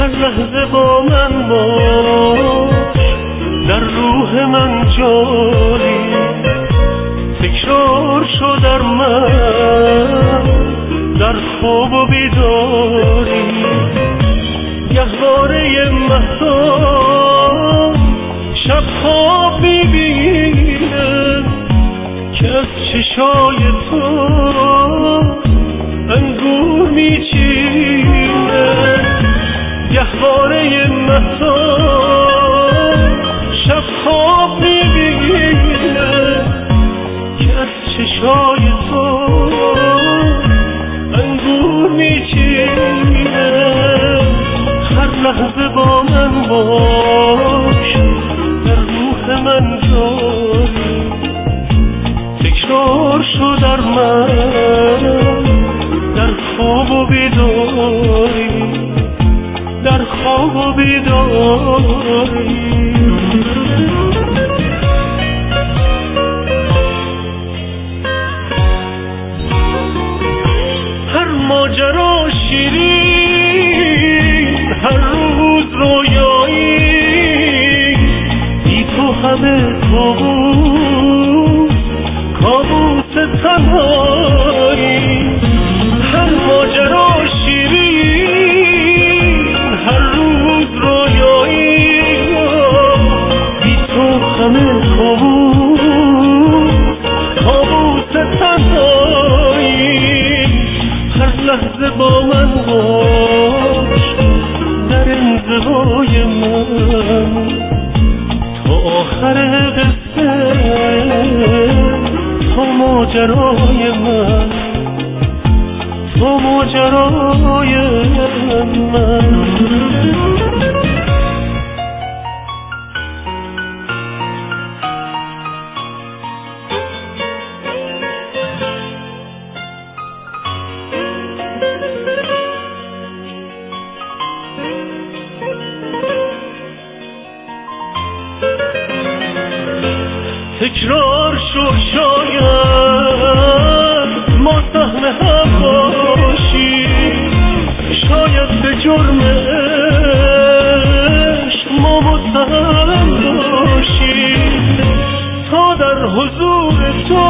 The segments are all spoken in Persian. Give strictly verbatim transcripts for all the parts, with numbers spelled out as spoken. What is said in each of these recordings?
هر لحظه با من باش، در روح من جاری تکرار شو در من، در خواب و بیداری گهواره مهتاب شب خواب میبینه که از چشای تو انگور میچینه. گهواره مهتاب شب خواب میبینه که از چشای تو انگور میچینه. هر لحظه با من باش، در روح من جاری تکرار شو در من، در خواب و بیداری، در خواب و بیداری. هر ماجرا شیرین، هر روز رویایی، بی تو همه کابوس، کابوس تنهایی. هر ماجرا شیرین، هر روز رویایی، بی تو همه کابوس، کابوس تنهایی. هر لحظه با من باش، در انزوای من، تا آخر قصه، تا ماجرای من، تا ماجرای من. تکرار شو شاید ما سهم هم باشیم، شاید به جرم عشق ما متهم باشیم. تا در حضور تو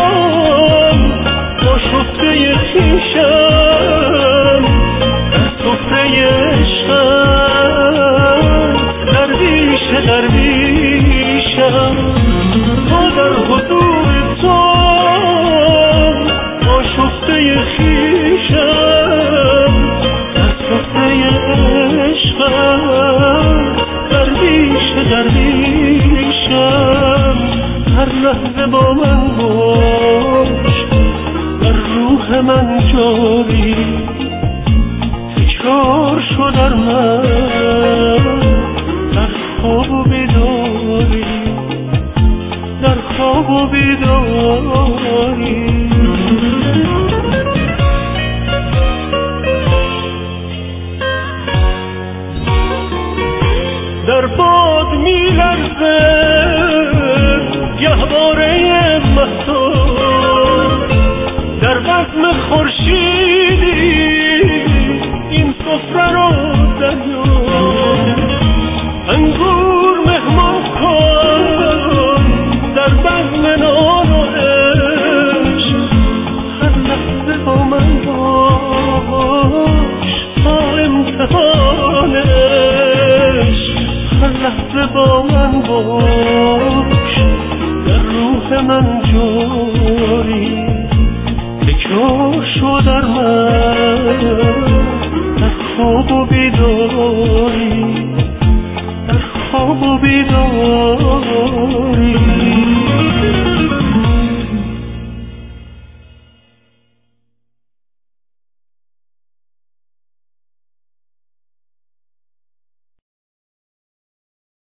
با شفته خویشم، در سفره عشقم درویش درویشم. تا در حضور تو با شفته خویشم، در سفره عشقم درویش درویشم. هر لحظه با من باش، در روح من جاری تکرار شو در من، در خواب و بیداری، در خواب و بیداری. در باد می‌لرزه گهواره مهتاب، در بزم خورشیدی این سفره رو دریاب. انگور مهمان کن در بزم نان و عشق، هر لحظه با من باش تا امتحان عشق. هر لحظه با من باش،